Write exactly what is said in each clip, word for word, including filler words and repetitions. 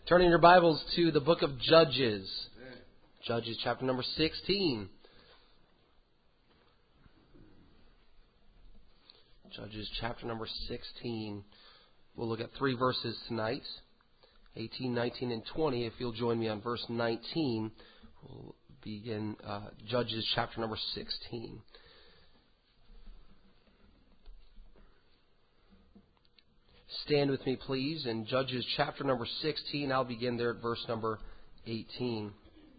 Turning your Bibles to the book of Judges. Judges chapter number sixteen. Judges chapter number sixteen. We'll look at three verses tonight. eighteen, nineteen, and twenty. If you'll join me on verse nineteen, we'll begin uh, Judges chapter number sixteen. Stand with me, please, in Judges chapter number sixteen. I'll begin there at verse number eighteen.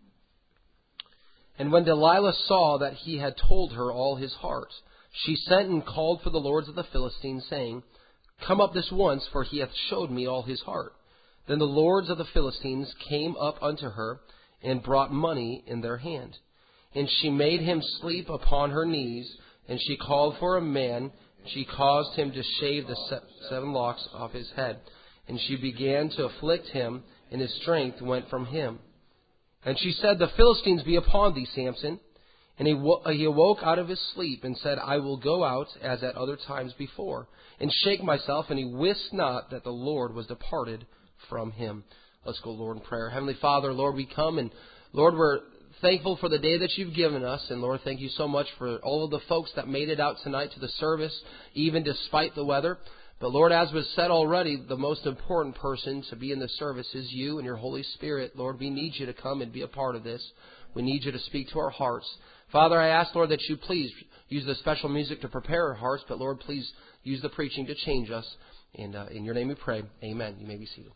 And when Delilah saw that he had told her all his heart, she sent and called for the lords of the Philistines, saying, Come up this once, for he hath showed me all his heart. Then the lords of the Philistines came up unto her, and brought money in their hand. And she made him sleep upon her knees, and she called for a man. She caused him to shave the seven locks off his head. And she began to afflict him, and his strength went from him. And she said, The Philistines be upon thee, Samson. And he, wo- he awoke out of his sleep, and said, I will go out as at other times before, and shake myself. And he wist not that the Lord was departed from him. Let's go, Lord, in prayer. Heavenly Father, Lord, we come, and Lord, we're thankful for the day that you've given us. And Lord, thank you so much for all of the folks that made it out tonight to the service, even despite the weather. But Lord, as was said already, the most important person to be in the service is you and your Holy Spirit. Lord, we need you to come and be a part of this. We need you to speak to our hearts. Father, I ask, Lord, that you please use the special music to prepare our hearts. But Lord, please use the preaching to change us. And uh, in your name we pray. Amen. You may be seated.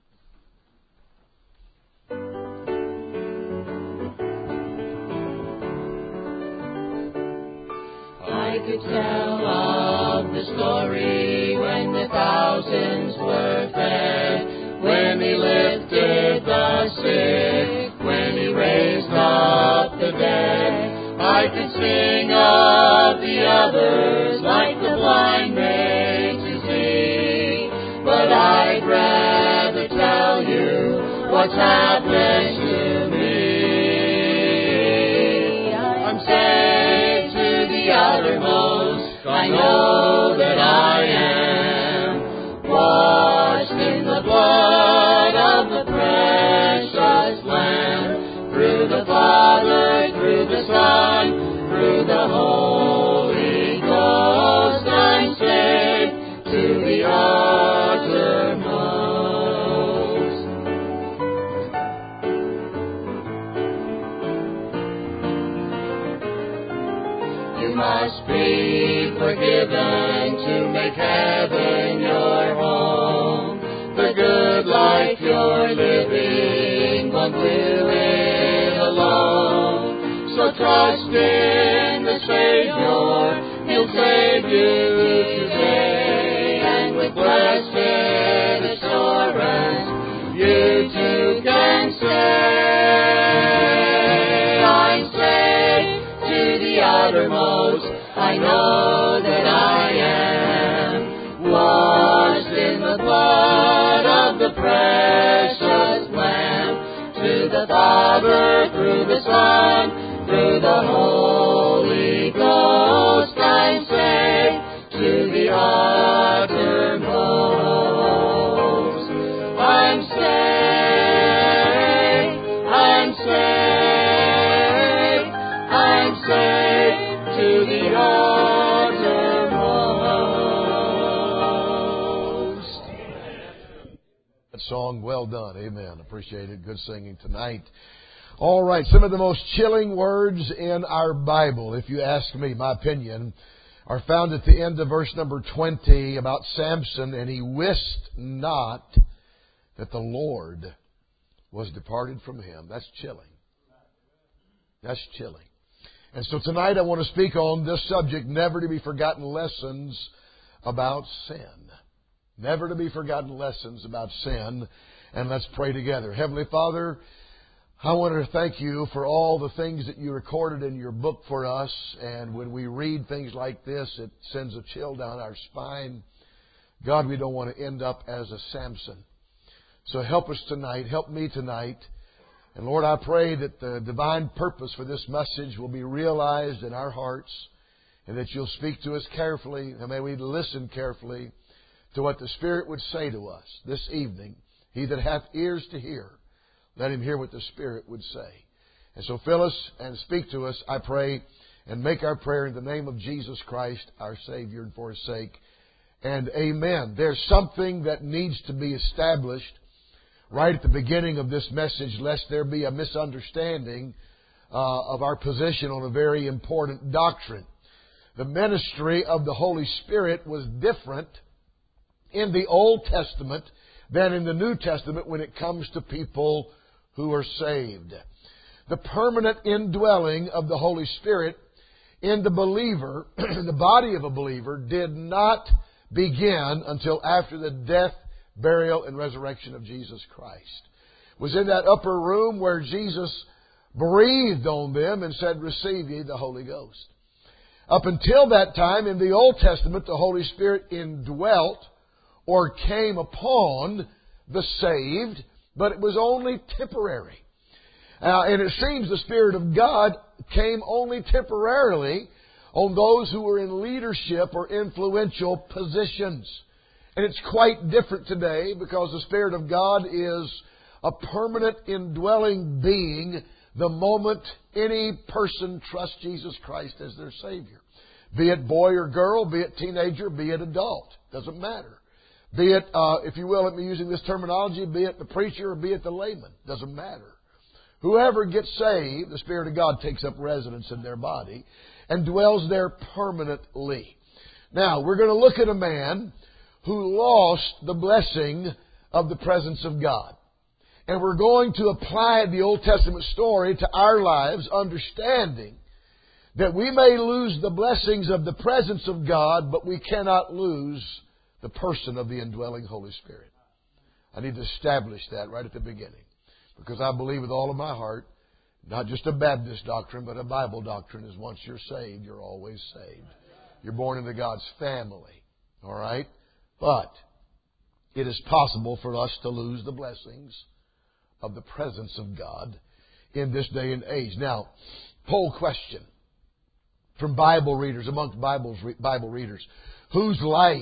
I could tell of the story when the thousands were fed, when he lifted the sick, when he raised up the dead. I could sing of the others like the blind made to see, but I'd rather tell you what's happened to me. I'm saved to the uttermost. I know that I am washed in the blood of the precious Lamb. Through the Father, through the Son, through the Holy Ghost, I'm saved to the uttermost. You must be forgiven to make heaven your home. The good life you're living won't do it alone. So trust in the Savior, He'll save you today. And with blessed assurance, you too can say, I'm saved to the uttermost. I know that I am washed in the blood of the precious Lamb. To the Father, through the Son, through the Holy Ghost, I'm saved to the uttermost. I'm saved, I'm saved, I'm saved to the uttermost. That song, well done. Amen. Appreciate it. Good singing tonight. All right, some of the most chilling words in our Bible, if you ask me, my opinion, are found at the end of verse number twenty about Samson, and he wist not that the Lord was departed from him. That's chilling. That's chilling. And so tonight I want to speak on this subject, never to be forgotten lessons about sin. Never to be forgotten lessons about sin. And let's pray together. Heavenly Father, I want to thank you for all the things that you recorded in your book for us. And when we read things like this, it sends a chill down our spine. God, we don't want to end up as a Samson. So help us tonight. Help me tonight. And Lord, I pray that the divine purpose for this message will be realized in our hearts, and that you'll speak to us carefully, and may we listen carefully to what the Spirit would say to us this evening. He that hath ears to hear, let him hear what the Spirit would say. And so fill us and speak to us, I pray, and make our prayer in the name of Jesus Christ, our Savior, and for His sake. And amen. There's something that needs to be established right at the beginning of this message, lest there be a misunderstanding uh, of our position on a very important doctrine. The ministry of the Holy Spirit was different in the Old Testament than in the New Testament when it comes to people who are saved. The permanent indwelling of the Holy Spirit in the believer, the body of a believer, did not begin until after the death, burial, and resurrection of Jesus Christ. It was in that upper room where Jesus breathed on them and said, "Receive ye the Holy Ghost." Up until that time, in the Old Testament, the Holy Spirit indwelt or came upon the saved, but it was only temporary. Uh, and it seems the Spirit of God came only temporarily on those who were in leadership or influential positions. And it's quite different today because the Spirit of God is a permanent indwelling being the moment any person trusts Jesus Christ as their Savior. Be it boy or girl, be it teenager, be it adult. Doesn't matter. Be it, uh, if you will, let me using this terminology, be it the preacher or be it the layman. Doesn't matter. Whoever gets saved, the Spirit of God takes up residence in their body and dwells there permanently. Now, we're going to look at a man who lost the blessing of the presence of God. And we're going to apply the Old Testament story to our lives, understanding that we may lose the blessings of the presence of God, but we cannot lose the person of the indwelling Holy Spirit. I need to establish that right at the beginning. Because I believe with all of my heart, not just a Baptist doctrine, but a Bible doctrine is once you're saved, you're always saved. You're born into God's family. All right? But it is possible for us to lose the blessings of the presence of God in this day and age. Now, poll question from Bible readers, amongst Bibles, Bible readers. Whose life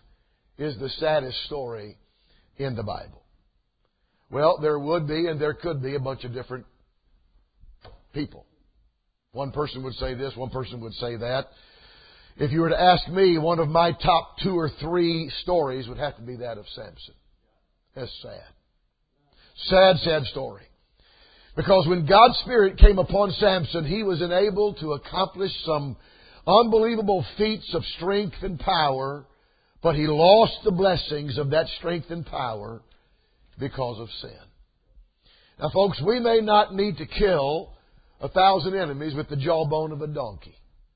is the saddest story in the Bible? Well, there would be and there could be a bunch of different people. One person would say this, one person would say that. If you were to ask me, one of my top two or three stories would have to be that of Samson. That's sad. Sad, sad story. Because when God's Spirit came upon Samson, he was enabled to accomplish some unbelievable feats of strength and power, but he lost the blessings of that strength and power because of sin. Now, folks, we may not need to kill a thousand enemies with the jawbone of a donkey.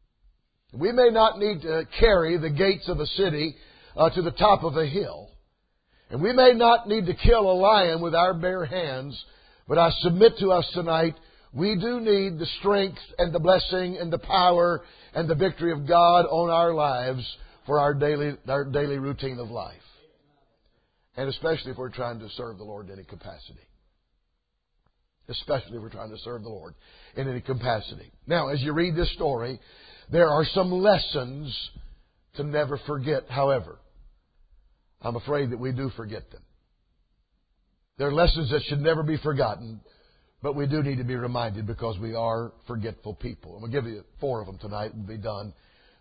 We may not need to carry the gates of a city uh, to the top of a hill. And we may not need to kill a lion with our bare hands. But I submit to us tonight, we do need the strength and the blessing and the power and the victory of God on our lives for our daily, our daily routine of life. And especially if we're trying to serve the Lord in any capacity. Especially if we're trying to serve the Lord in any capacity. Now, as you read this story, there are some lessons to never forget, however. I'm afraid that we do forget them. There are lessons that should never be forgotten, but we do need to be reminded because we are forgetful people. I'm going to give you four of them tonight and be done.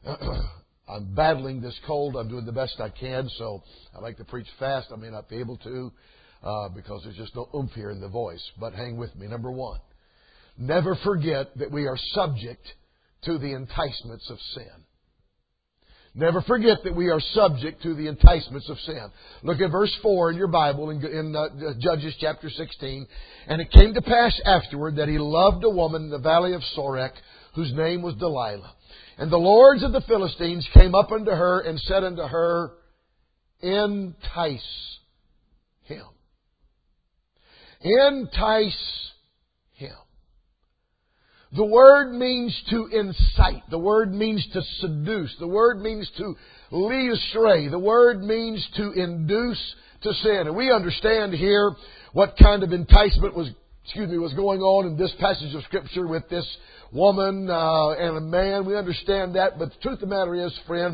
I'm battling this cold. I'm doing the best I can, so I like to preach fast. I may not be able to uh, because there's just no oomph here in the voice. But hang with me. Number one, never forget that we are subject to the enticements of sin. Never forget that we are subject to the enticements of sin. Look at verse four in your Bible in, in uh, Judges chapter sixteen. And it came to pass afterward that he loved a woman in the valley of Sorek, whose name was Delilah. And the lords of the Philistines came up unto her and said unto her, entice him. Entice him. The word means to incite. The word means to seduce. The word means to lead astray. The word means to induce to sin. And we understand here what kind of enticement was, excuse me, was going on in this passage of Scripture with this woman uh, and a man. We understand that. But the truth of the matter is, friend,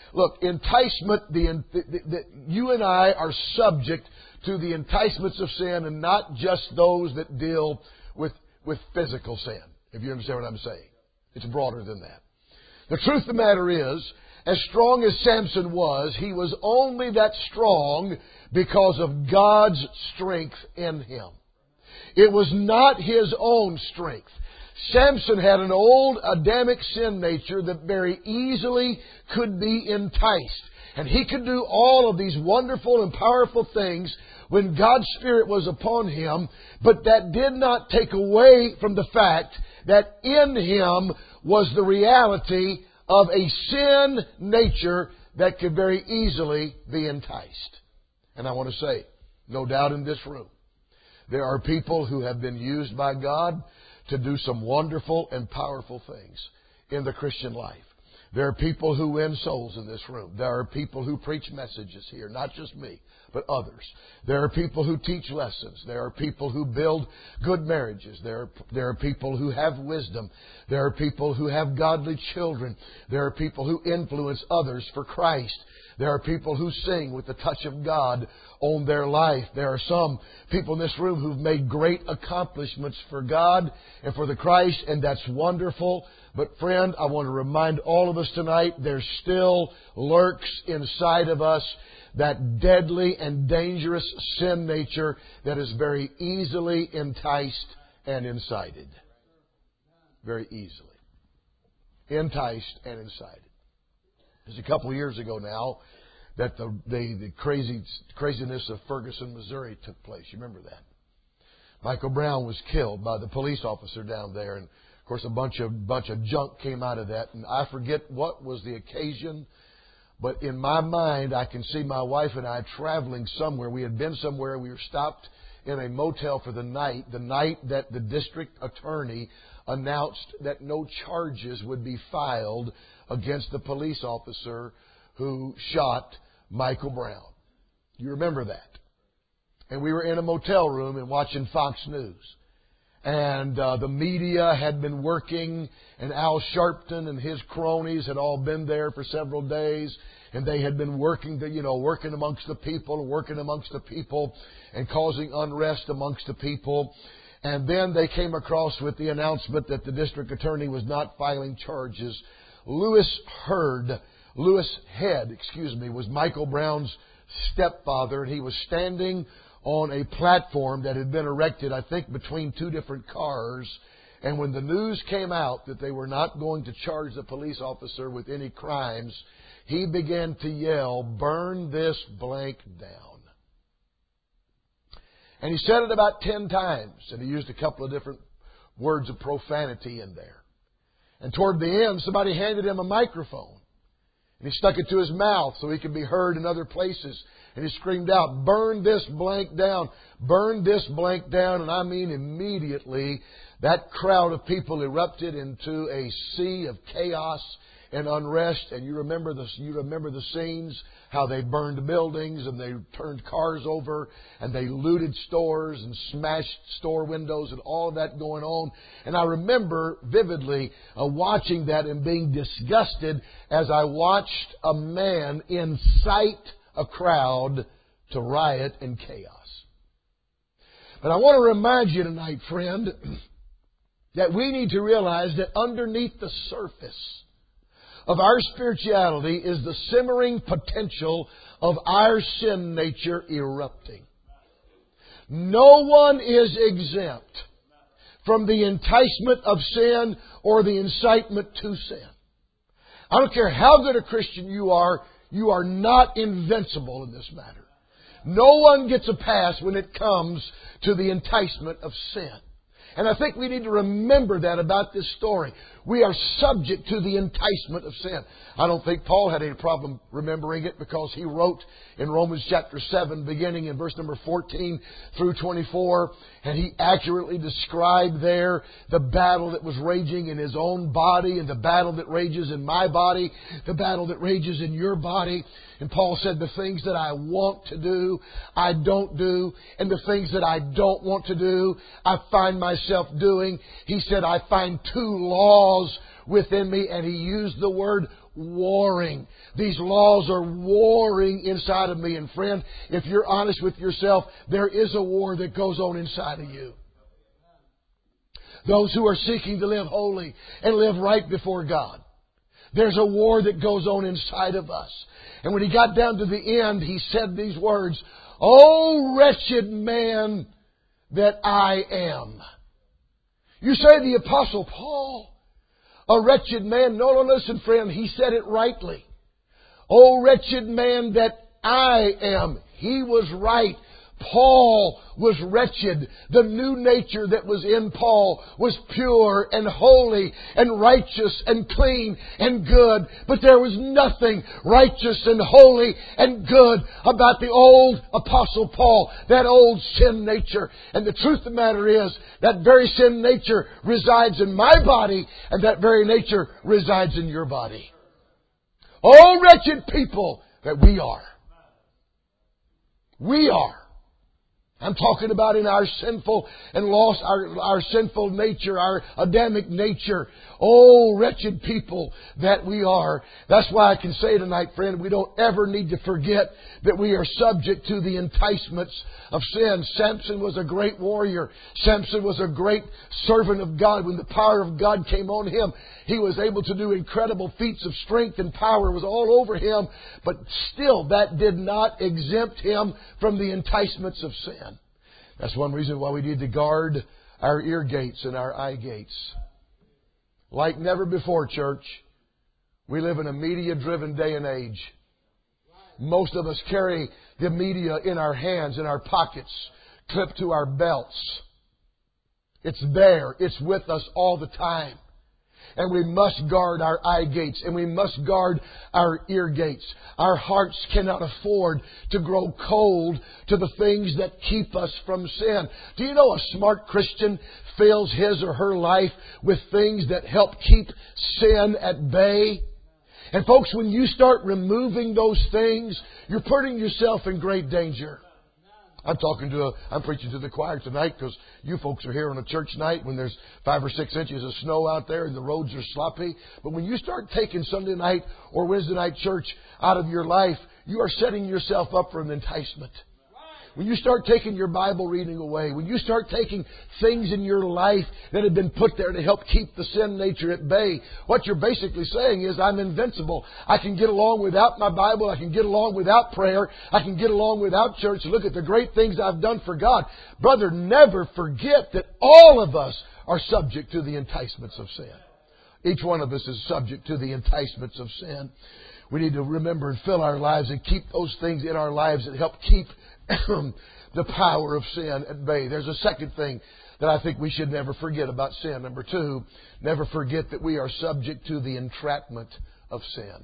Look, enticement, the, the, the, you and I are subject to the enticements of sin, and not just those that deal with, with physical sin, if you understand what I'm saying. It's broader than that. The truth of the matter is, as strong as Samson was, he was only that strong because of God's strength in him. It was not his own strength. Samson had an old Adamic sin nature that very easily could be enticed. And he could do all of these wonderful and powerful things when God's Spirit was upon him, but that did not take away from the fact that in him was the reality of a sin nature that could very easily be enticed. And I want to say, no doubt in this room, there are people who have been used by God to do some wonderful and powerful things in the Christian life. There are people who win souls in this room. There are people who preach messages here, not just me, but others. There are people who teach lessons. There are people who build good marriages. There are, there are people who have wisdom. There are people who have godly children. There are people who influence others for Christ. There are people who sing with the touch of God on their life. There are some people in this room who've made great accomplishments for God and for the Christ, and that's wonderful. But friend, I want to remind all of us tonight, there still lurks inside of us that deadly and dangerous sin nature that is very easily enticed and incited. Very easily. Enticed and incited. It was a couple of years ago now that the, the, the crazy craziness of Ferguson, Missouri took place. You remember that? Michael Brown was killed by the police officer down there, and of course a bunch of bunch of junk came out of that. And I forget what was the occasion, but in my mind I can see my wife and I traveling somewhere. We had been somewhere. We were stopped in a motel for the night. The night that the district attorney announced that no charges would be filed against the police officer who shot Michael Brown. You remember that? And we were in a motel room and watching Fox News. And uh, the media had been working, and Al Sharpton and his cronies had all been there for several days. And they had been working, the, you know, working amongst the people, working amongst the people, and causing unrest amongst the people. And then they came across with the announcement that the district attorney was not filing charges. Lewis Heard, Lewis Head, excuse me, was Michael Brown's stepfather, and he was standing on a platform that had been erected, I think, between two different cars. And when the news came out that they were not going to charge the police officer with any crimes, he began to yell, "Burn this blank down." And he said it about ten times, and he used a couple of different words of profanity in there. And toward the end, somebody handed him a microphone. And he stuck it to his mouth so he could be heard in other places. And he screamed out, "Burn this blank down. Burn this blank down." And I mean immediately, that crowd of people erupted into a sea of chaos and unrest. And you remember the, you remember the scenes, how they burned buildings and they turned cars over and they looted stores and smashed store windows and all of that going on. And I remember vividly uh, watching that and being disgusted as I watched a man incite a crowd to riot and chaos. But I want to remind you tonight, friend, that we need to realize that underneath the surface of our spirituality is the simmering potential of our sin nature erupting. No one is exempt from the enticement of sin or the incitement to sin. I don't care how good a Christian you are, you are not invincible in this matter. No one gets a pass when it comes to the enticement of sin. And I think we need to remember that about this story. We are subject to the enticement of sin. I don't think Paul had any problem remembering it, because he wrote in Romans chapter seven, beginning in verse number fourteen through twenty-four, and he accurately described there the battle that was raging in his own body and the battle that rages in my body, the battle that rages in your body. And Paul said, the things that I want to do, I don't do. And the things that I don't want to do, I find myself doing. He said, I find two laws within me. And he used the word warring. These laws are warring inside of me. And friend, if you're honest with yourself, there is a war that goes on inside of you. Those who are seeking to live holy and live right before God. There's a war that goes on inside of us. And when he got down to the end, he said these words, "O wretched man that I am." You say the Apostle Paul, a wretched man. No, no, listen, friend. He said it rightly. "O wretched man that I am." He was right. Paul was wretched. The new nature that was in Paul was pure and holy and righteous and clean and good. But there was nothing righteous and holy and good about the old Apostle Paul, that old sin nature. And the truth of the matter is, that very sin nature resides in my body, and that very nature resides in your body. Oh, wretched people that we are. We are. I'm talking about in our sinful and lost, our, our sinful nature, our Adamic nature. Oh, wretched people that we are. That's why I can say tonight, friend, we don't ever need to forget that we are subject to the enticements of sin. Samson was a great warrior. Samson was a great servant of God. When the power of God came on him, he was able to do incredible feats of strength, and power was all over him. But still, that did not exempt him from the enticements of sin. That's one reason why we need to guard our ear gates and our eye gates. Like never before, church, we live in a media-driven day and age. Most of us carry the media in our hands, in our pockets, clipped to our belts. It's there. It's with us all the time. And we must guard our eye gates, and we must guard our ear gates. Our hearts cannot afford to grow cold to the things that keep us from sin. Do you know a smart Christian fills his or her life with things that help keep sin at bay? And folks, when you start removing those things, you're putting yourself in great danger. I'm talking to a, I'm preaching to the choir tonight because you folks are here on a church night when there's five or six inches of snow out there and the roads are sloppy. But when you start taking Sunday night or Wednesday night church out of your life, you are setting yourself up for an enticement. When you start taking your Bible reading away, when you start taking things in your life that have been put there to help keep the sin nature at bay, what you're basically saying is, I'm invincible. I can get along without my Bible. I can get along without prayer. I can get along without church. Look at the great things I've done for God. Brother, never forget that all of us are subject to the enticements of sin. Each one of us is subject to the enticements of sin. We need to remember and fill our lives and keep those things in our lives that help keep the power of sin at bay. There's a second thing that I think we should never forget about sin. Number two, never forget that we are subject to the entrapment of sin.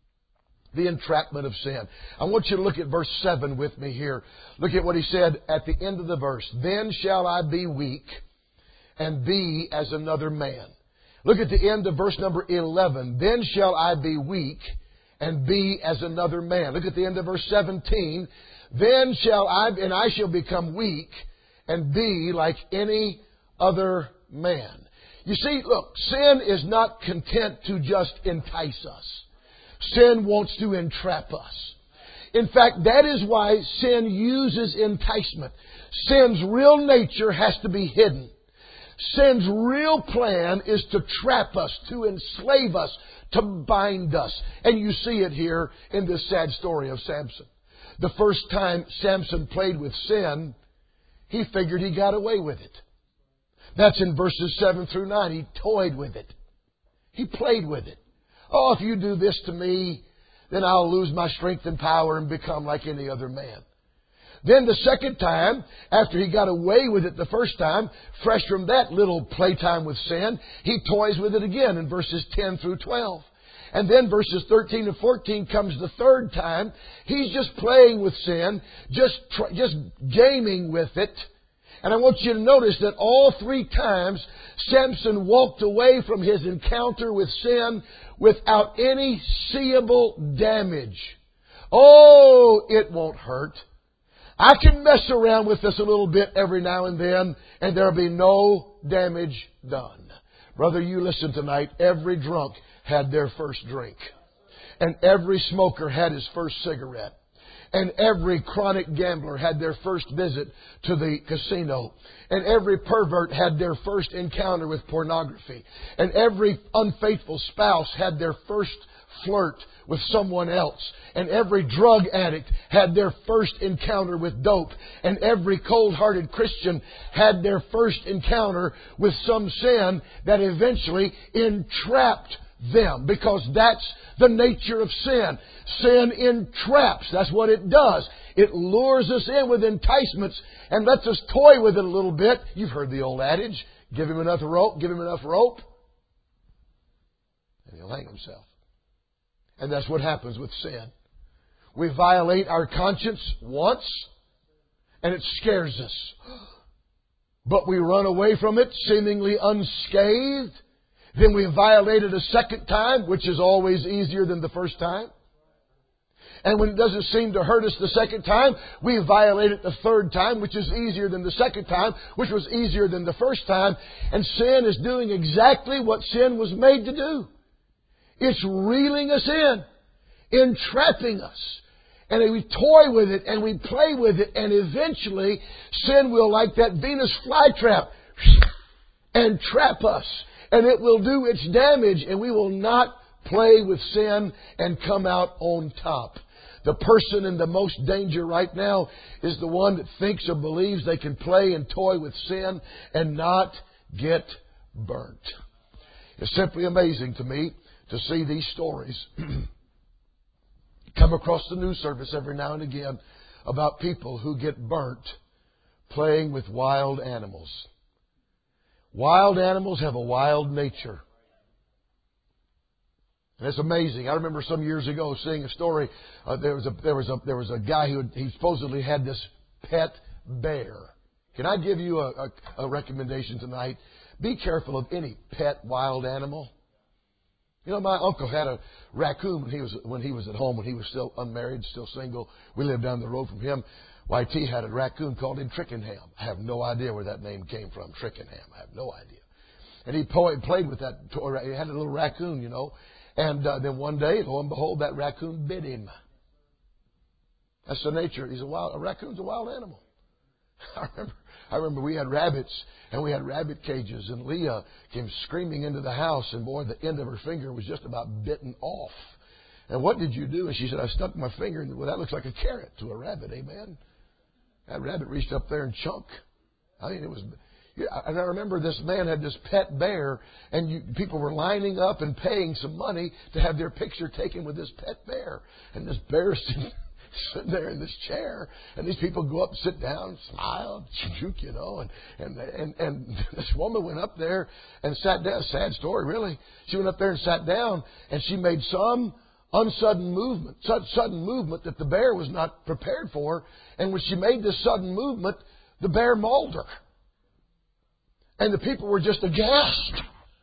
The entrapment of sin. I want you to look at verse seven with me here. Look at what he said at the end of the verse. Then shall I be weak and be as another man. Look at the end of verse number eleven. Then shall I be weak and be as another man. Look at the end of verse seventeen. Then shall I, and I shall become weak and be like any other man. You see, look, sin is not content to just entice us. Sin wants to entrap us. In fact, that is why sin uses enticement. Sin's real nature has to be hidden. Sin's real plan is to trap us, to enslave us, to bind us. And you see it here in this sad story of Samson. The first time Samson played with sin, he figured he got away with it. That's in verses seven through nine. He toyed with it. He played with it. Oh, if you do this to me, then I'll lose my strength and power and become like any other man. Then the second time, after he got away with it the first time, fresh from that little playtime with sin, he toys with it again in verses ten through twelve. And then verses thirteen and fourteen comes the third time. He's just playing with sin, just tr- just gaming with it. And I want you to notice that all three times Samson walked away from his encounter with sin without any seeable damage. Oh, it won't hurt. I can mess around with this a little bit every now and then, and there'll be no damage done. Brother, you listen tonight. Every drunk had their first drink. And every smoker had his first cigarette. And every chronic gambler had their first visit to the casino. And every pervert had their first encounter with pornography. And every unfaithful spouse had their first flirt with someone else. And every drug addict had their first encounter with dope. And every cold-hearted Christian had their first encounter with some sin that eventually entrapped them, because that's the nature of sin. Sin entraps. That's what it does. It lures us in with enticements and lets us toy with it a little bit. You've heard the old adage, give him enough rope, give him enough rope, and he'll hang himself. And that's what happens with sin. We violate our conscience once, and it scares us. But we run away from it seemingly unscathed. Then we violate it a second time, which is always easier than the first time. And when it doesn't seem to hurt us the second time, we violate it the third time, which is easier than the second time, which was easier than the first time. And sin is doing exactly what sin was made to do. It's reeling us in, entrapping us. And we toy with it and we play with it. And eventually, sin will, like that Venus flytrap, and trap us. And it will do its damage, and we will not play with sin and come out on top. The person in the most danger right now is the one that thinks or believes they can play and toy with sin and not get burnt. It's simply amazing to me to see these stories come across the news service every now and again about people who get burnt playing with wild animals. Wild animals have a wild nature. And it's amazing. I remember some years ago seeing a story. Uh, there was a there was a there was a guy who he supposedly had this pet bear. Can I give you a, a, a recommendation tonight? Be careful of any pet wild animal. You know, my uncle had a raccoon when he was when he was at home, when he was still unmarried, still single. We lived down the road from him. Y T had a raccoon called him Trickenham. I have no idea where that name came from, Trickenham. I have no idea. And he played with that toy. He had a little raccoon, you know. And uh, then one day, lo and behold, that raccoon bit him. That's the nature. He's a wild. A raccoon's a wild animal. I remember. I remember we had rabbits, and we had rabbit cages, and Leah came screaming into the house, and boy, the end of her finger was just about bitten off. And what did you do? And she said, I stuck my finger in. Well, that looks like a carrot to a rabbit, amen? That rabbit reached up there and chunk. I mean, it was. And I remember this man had this pet bear, and you, people were lining up and paying some money to have their picture taken with this pet bear. And this bear sitting, sitting there in this chair, and these people go up, sit down, smile, juke, you know. And and and and this woman went up there and sat down. Sad story, really. She went up there and sat down, and she made some unsudden movement, such sudden movement that the bear was not prepared for. And when she made this sudden movement, the bear mauled her. And the people were just aghast.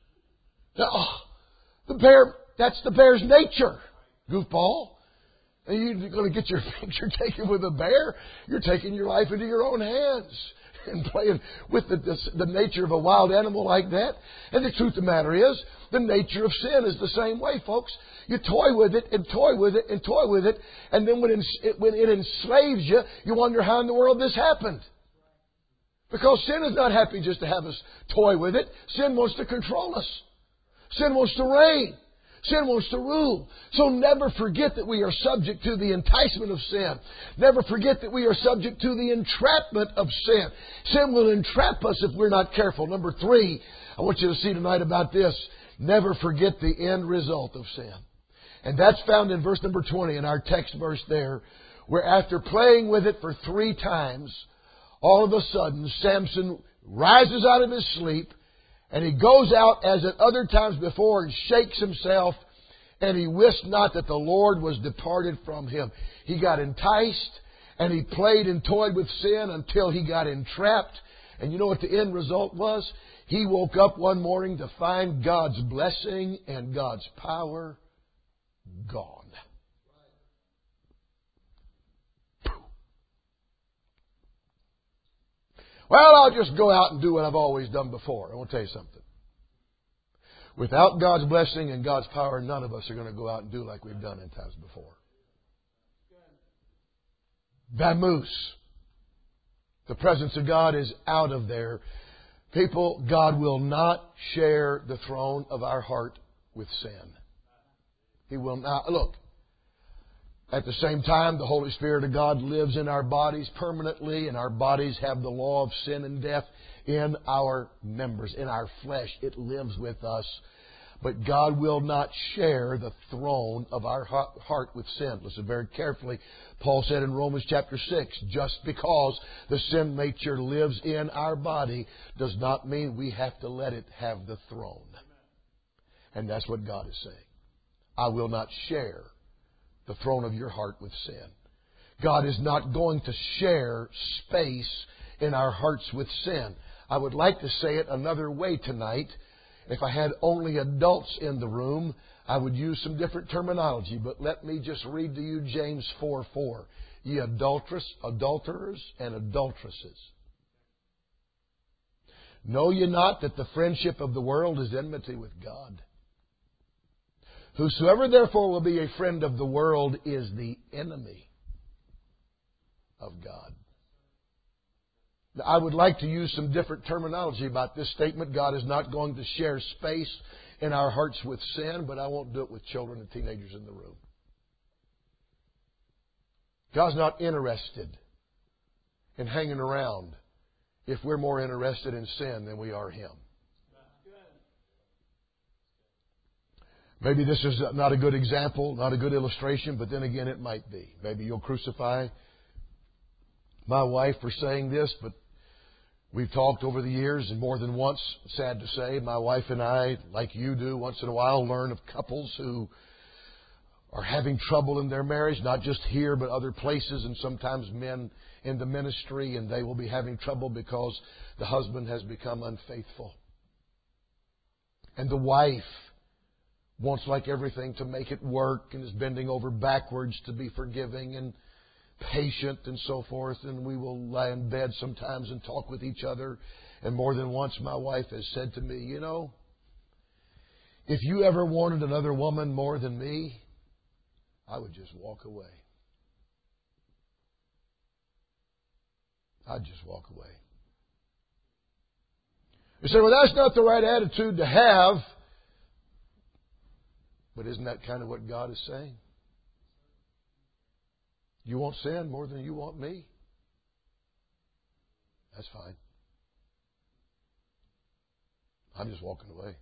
Oh, the bear, that's the bear's nature, goofball. And you're going to get your picture taken with a bear? You're taking your life into your own hands and playing with the, the, the nature of a wild animal like that. And the truth of the matter is, the nature of sin is the same way, folks. You toy with it and toy with it and toy with it. And then when it, when it enslaves you, you wonder how in the world this happened. Because sin is not happy just to have us toy with it. Sin wants to control us. Sin wants to reign. Sin wants to rule. So never forget that we are subject to the enticement of sin. Never forget that we are subject to the entrapment of sin. Sin will entrap us if we're not careful. Number three, I want you to see tonight about this. Never forget the end result of sin. And that's found in verse number twenty in our text verse there, where after playing with it for three times, all of a sudden, Samson rises out of his sleep, and he goes out as at other times before and shakes himself, and he wist not that the Lord was departed from him. He got enticed, and he played and toyed with sin until he got entrapped. And you know what the end result was? He woke up one morning to find God's blessing and God's power gone. Well, I'll just go out and do what I've always done before. I want to tell you something. Without God's blessing and God's power, none of us are going to go out and do like we've done in times before. Vamoose. The presence of God is out of there. People, God will not share the throne of our heart with sin. He will not. Look, at the same time, the Holy Spirit of God lives in our bodies permanently, and our bodies have the law of sin and death in our members, in our flesh. It lives with us. But God will not share the throne of our heart with sin. Listen very carefully. Paul said in Romans chapter six, just because the sin nature lives in our body does not mean we have to let it have the throne. And that's what God is saying. I will not share the throne of your heart with sin. God is not going to share space in our hearts with sin. I would like to say it another way tonight. If I had only adults in the room, I would use some different terminology. But let me just read to you James four four. Ye adulterous, adulterers and adulteresses. Know ye not that the friendship of the world is enmity with God? Whosoever therefore will be a friend of the world is the enemy of God. Now, I would like to use some different terminology about this statement. God is not going to share space in our hearts with sin, but I won't do it with children and teenagers in the room. God's not interested in hanging around if we're more interested in sin than we are Him. Maybe this is not a good example, not a good illustration, but then again it might be. Maybe you'll crucify my wife for saying this, but we've talked over the years, and more than once, sad to say, my wife and I, like you do, once in a while learn of couples who are having trouble in their marriage, not just here but other places, and sometimes men in the ministry, and they will be having trouble because the husband has become unfaithful. And the wife wants, like everything, to make it work and is bending over backwards to be forgiving and patient and so forth. And we will lie in bed sometimes and talk with each other. And more than once my wife has said to me, you know, if you ever wanted another woman more than me, I would just walk away. I'd just walk away. You say, well, that's not the right attitude to have. But isn't that kind of what God is saying? You want sin more than you want me? That's fine. I'm just walking away.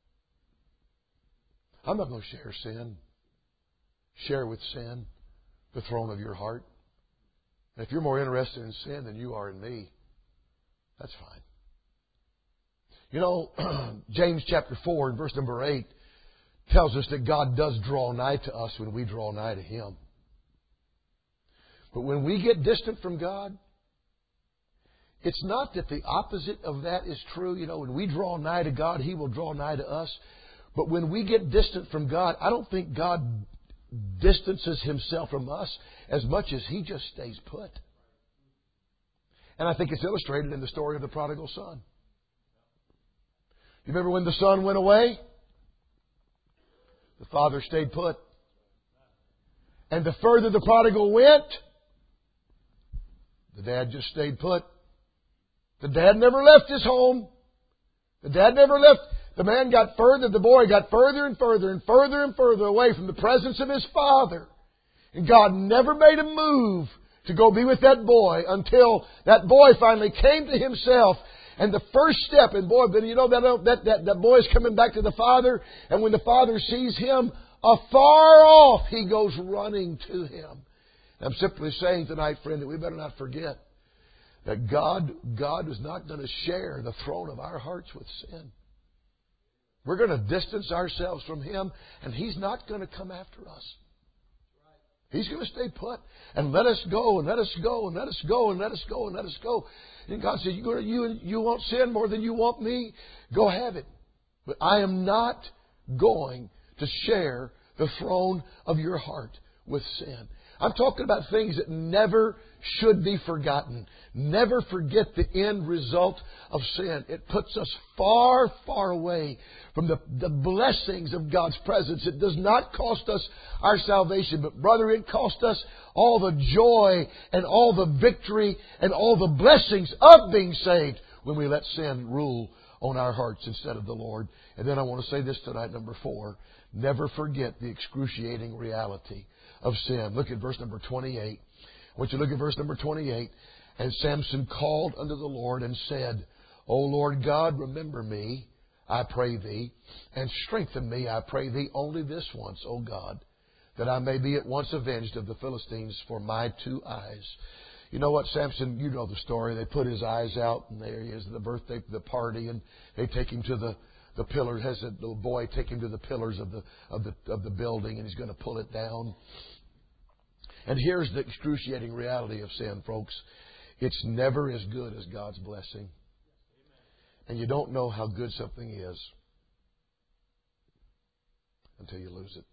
I'm not going to share sin. Share with sin the throne of your heart. And if you're more interested in sin than you are in me, that's fine. You know, James chapter four and verse number eight tells us that God does draw nigh to us when we draw nigh to Him. But when we get distant from God, it's not that the opposite of that is true. You know, when we draw nigh to God, He will draw nigh to us. But when we get distant from God, I don't think God distances Himself from us as much as He just stays put. And I think it's illustrated in the story of the prodigal son. You remember when the son went away? The father stayed put. And the further the prodigal went, the dad just stayed put. The dad never left his home. The dad never left. The man got further, the boy got further and further and further and further away from the presence of his father. And God never made a move to go be with that boy until that boy finally came to himself. And the first step, and boy, but you know that that that, that boy is coming back to the father, and when the father sees him afar off, he goes running to him. And I'm simply saying tonight, friend, that we better not forget that God, God is not going to share the throne of our hearts with sin. We're going to distance ourselves from Him, and He's not going to come after us. He's going to stay put and let us go and let us go and let us go and let us go and let us go. And God says, you, you, you want sin more than you want me? Go have it. But I am not going to share the throne of your heart with sin. I'm talking about things that never should be forgotten. Never forget the end result of sin. It puts us far, far away from the, the blessings of God's presence. It does not cost us our salvation, but brother, it cost us all the joy and all the victory and all the blessings of being saved when we let sin rule on our hearts instead of the Lord. And then I want to say this tonight, number four. Never forget the excruciating reality of sin. Look at verse number twenty-eight. I want you to look at verse number twenty-eight. And Samson called unto the Lord and said, O Lord God, remember me, I pray thee, and strengthen me, I pray thee, only this once, O God, that I may be at once avenged of the Philistines for my two eyes. You know what, Samson, you know the story. They put his eyes out, and there he is at the birthday, the party, and they take him to the The pillars, has a little boy take him to the pillars of the of the of the building, and he's going to pull it down. And here's the excruciating reality of sin, folks. It's never as good as God's blessing. And you don't know how good something is until you lose it.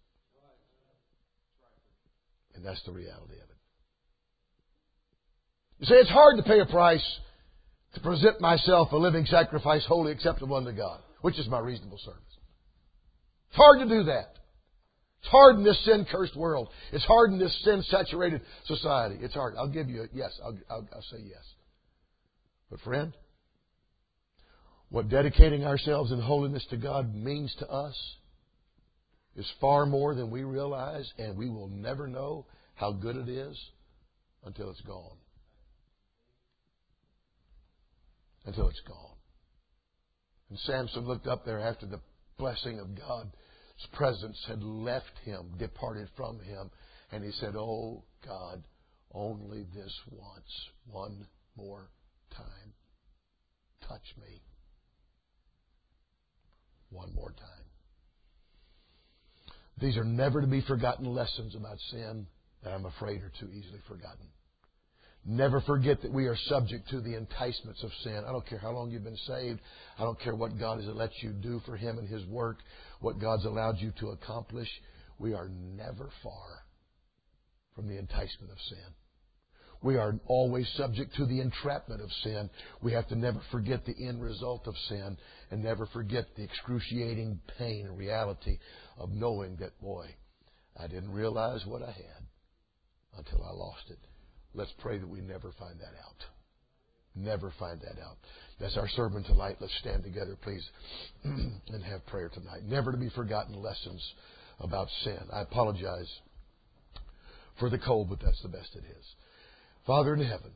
And that's the reality of it. You say it's hard to pay a price to present myself a living sacrifice, wholly acceptable unto God, which is my reasonable service. It's hard to do that. It's hard in this sin-cursed world. It's hard in this sin-saturated society. It's hard. I'll give you a yes. I'll, I'll, I'll say yes. But friend, what dedicating ourselves in holiness to God means to us is far more than we realize, and we will never know how good it is until it's gone. Until it's gone. And Samson looked up there after the blessing of God's presence had left him, departed from him, and he said, Oh God, only this once, one more time. Touch me. One more time. These are never to be forgotten lessons about sin that I'm afraid are too easily forgotten. Never forget that we are subject to the enticements of sin. I don't care how long you've been saved. I don't care what God has let you do for Him and His work, what God's allowed you to accomplish. We are never far from the enticement of sin. We are always subject to the entrapment of sin. We have to never forget the end result of sin and never forget the excruciating pain and reality of knowing that, boy, I didn't realize what I had until I lost it. Let's pray that we never find that out. Never find that out. That's our sermon tonight. Let's stand together, please, and have prayer tonight. Never to be forgotten lessons about sin. I apologize for the cold, but that's the best it is. Father in heaven,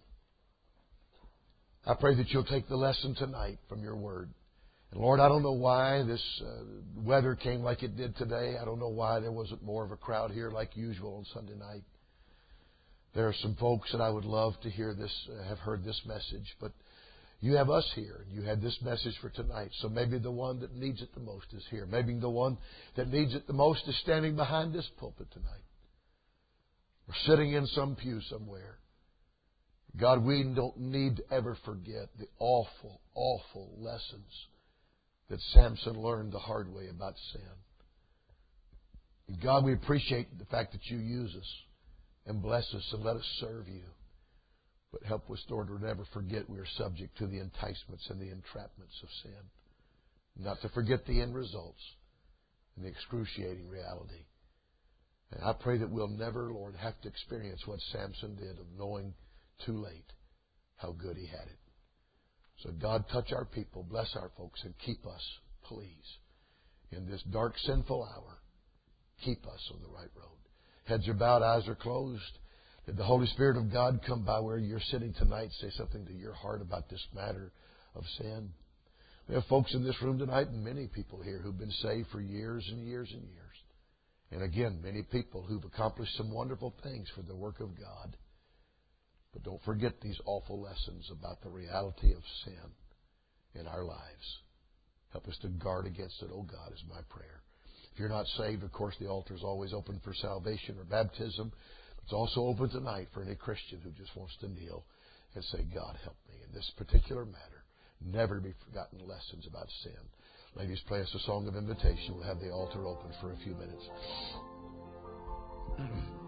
I pray that you'll take the lesson tonight from your word. And Lord, I don't know why this uh, weather came like it did today. I don't know why there wasn't more of a crowd here like usual on Sunday night. There are some folks that I would love to hear this, uh, have heard this message, but you have us here, and you had this message for tonight. So maybe the one that needs it the most is here. Maybe the one that needs it the most is standing behind this pulpit tonight, or sitting in some pew somewhere. God, we don't need to ever forget the awful, awful lessons that Samson learned the hard way about sin. And God, we appreciate the fact that you use us and bless us and let us serve you. But help us, Lord, to never forget we are subject to the enticements and the entrapments of sin. Not to forget the end results and the excruciating reality. And I pray that we'll never, Lord, have to experience what Samson did of knowing too late how good he had it. So God, touch our people, bless our folks, and keep us, please, in this dark, sinful hour. Keep us on the right road. Heads are bowed, eyes are closed. Did the Holy Spirit of God come by where you're sitting tonight, say something to your heart about this matter of sin? We have folks in this room tonight, and many people here who've been saved for years and years and years. And again, many people who've accomplished some wonderful things for the work of God. But don't forget these awful lessons about the reality of sin in our lives. Help us to guard against it, oh God, is my prayer. If you're not saved, of course, the altar is always open for salvation or baptism. It's also open tonight for any Christian who just wants to kneel and say, God, help me in this particular matter. Never to be forgotten lessons about sin. Ladies, play us a song of invitation. We'll have the altar open for a few minutes.